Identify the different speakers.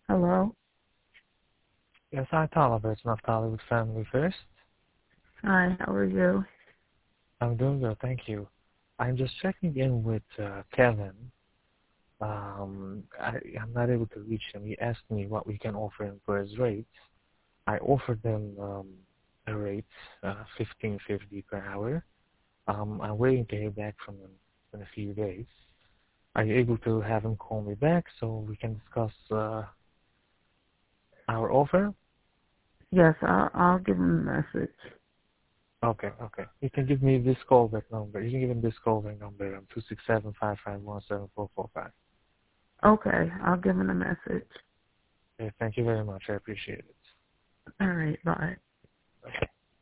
Speaker 1: Hello.
Speaker 2: Yes, hi, Tolliver. It's Naftali with Family First.
Speaker 1: Hi, how are you?
Speaker 2: I'm doing good, thank you. I'm just checking in with Kevin. I'm not able to reach him. He asked me what we can offer him for his rates. I offered him a rate, $15.50 per hour. I'm waiting to hear back from him in a few days. Are you able to have him call me back so we can discuss our offer?
Speaker 1: Yes, I'll give him a message.
Speaker 2: Okay, okay. You can give me this callback number. You can give him this callback number, 267-551-7445.
Speaker 1: Okay, I'll give him a message.
Speaker 2: Okay, thank you very much. I appreciate it.
Speaker 1: All right, bye.
Speaker 2: Okay.